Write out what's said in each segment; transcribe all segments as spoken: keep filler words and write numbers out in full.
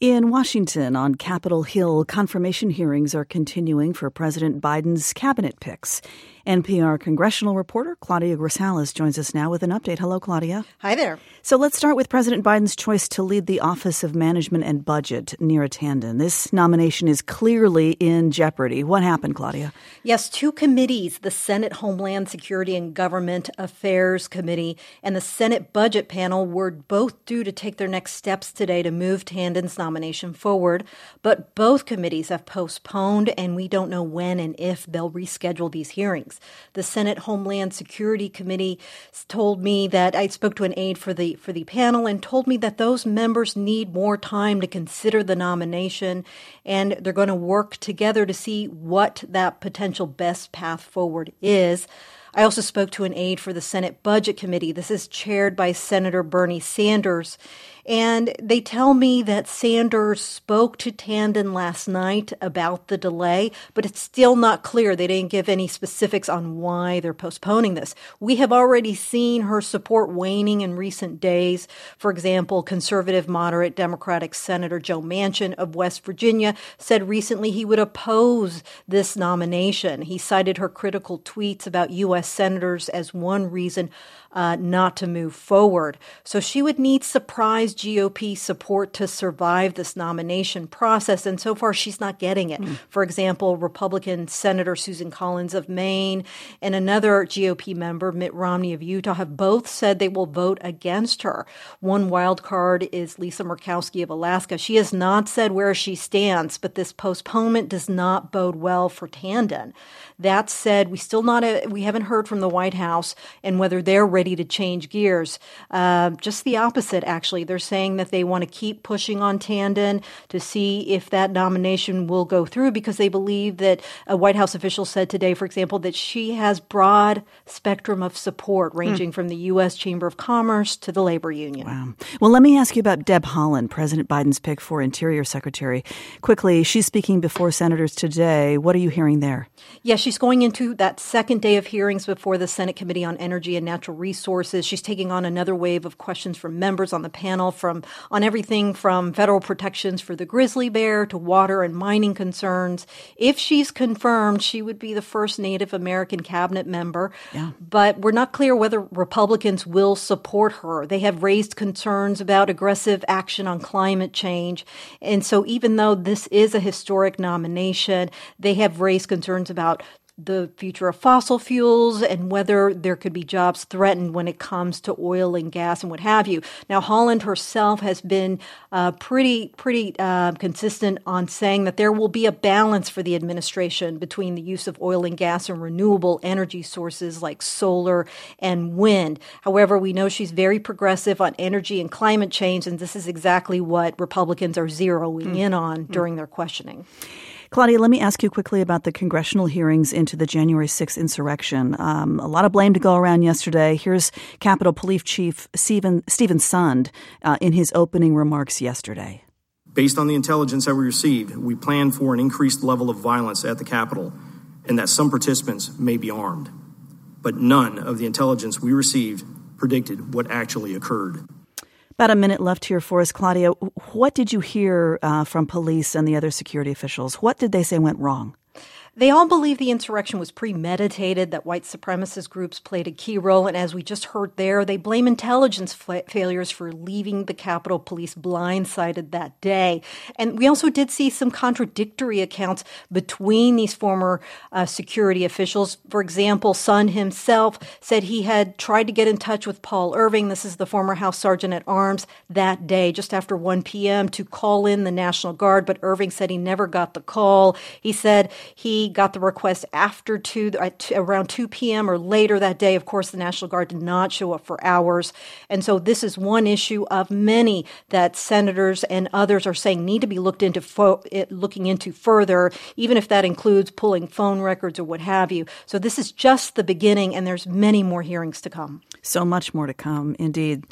In Washington, on Capitol Hill, confirmation hearings are continuing for President Biden's cabinet picks. N P R congressional reporter Claudia Grisales joins us now with an update. Hello, Claudia. Hi there. So let's start with President Biden's choice to lead the Office of Management and Budget, Neera Tanden. This nomination is clearly in jeopardy. What happened, Claudia? Yes, two committees, the Senate Homeland Security and Government Affairs Committee and the Senate Budget Panel, were both due to take their next steps today to move Tanden's nomination forward. But both committees have postponed, and we don't know when and if they'll reschedule these hearings. The Senate Homeland Security Committee told me that I spoke to an aide for the for the panel and told me that those members need more time to consider the nomination, and they're going to work together to see what that potential best path forward is. I also spoke to an aide for the Senate Budget Committee. This is chaired by Senator Bernie Sanders. And they tell me that Sanders spoke to Tanden last night about the delay, but it's still not clear. They didn't give any specifics on why they're postponing this. We have already seen her support waning in recent days. For example, conservative moderate Democratic Senator Joe Manchin of West Virginia said recently he would oppose this nomination. He cited her critical tweets about U S senators as one reason uh, not to move forward. So she would need surprise G O P support to survive this nomination process, and so far she's not getting it. Mm. For example, Republican Senator Susan Collins of Maine and another G O P member, Mitt Romney of Utah, have both said they will vote against her. One wild card is Lisa Murkowski of Alaska. She has not said where she stands, but this postponement does not bode well for Tanden. That said, we still not a, we haven't heard from the White House and whether they're ready to change gears. Uh, just the opposite, actually. They're saying that they want to keep pushing on Tanden to see if that nomination will go through, because they believe that a White House official said today, for example, that she has broad spectrum of support ranging mm. from the U S Chamber of Commerce to the labor union. Wow. Well, let me ask you about Deb Haaland, President Biden's pick for Interior Secretary. Quickly, she's speaking before senators today. What are you hearing there? Yeah, she's going into that second day of hearings before the Senate Committee on Energy and Natural Resources. She's taking on another wave of questions from members on the panel from on everything from federal protections for the grizzly bear to water and mining concerns. If she's confirmed, she would be the first Native American cabinet member. Yeah. But we're not clear whether Republicans will support her. They have raised concerns about aggressive action on climate change. And so even though this is a historic nomination, they have raised concerns about the future of fossil fuels and whether there could be jobs threatened when it comes to oil and gas and what have you. Now, Haaland herself has been uh, pretty, pretty uh, consistent on saying that there will be a balance for the administration between the use of oil and gas and renewable energy sources like solar and wind. However, we know she's very progressive on energy and climate change, and this is exactly what Republicans are zeroing mm. in on mm. during their questioning. Claudia, let me ask you quickly about the congressional hearings into the January sixth insurrection. Um, a lot of blame to go around yesterday. Here's Capitol Police Chief Stephen, Stephen Sund uh, in his opening remarks yesterday. Based on the intelligence that we received, we plan for an increased level of violence at the Capitol and that some participants may be armed. But none of the intelligence we received predicted what actually occurred. About a minute left here for us, Claudia. What did you hear uh, from police and the other security officials? What did they say went wrong? They all believe the insurrection was premeditated, that white supremacist groups played a key role, and as we just heard there, they blame intelligence fa- failures for leaving the Capitol Police blindsided that day. And we also did see some contradictory accounts between these former uh, security officials. For example, Sund himself said he had tried to get in touch with Paul Irving, this is the former House Sergeant at Arms, that day, just after one p.m., to call in the National Guard, but Irving said he never got the call. He said he got the request after two, around two p.m. or later that day. Of course, the National Guard did not show up for hours. And so this is one issue of many that senators and others are saying need to be looked into, fo- looking into further, even if that includes pulling phone records or what have you. So this is just the beginning, and there's many more hearings to come. So much more to come, indeed.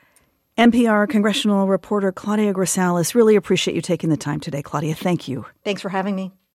N P R congressional reporter Claudia Grisales, really appreciate you taking the time today, Claudia. Thank you. Thanks for having me.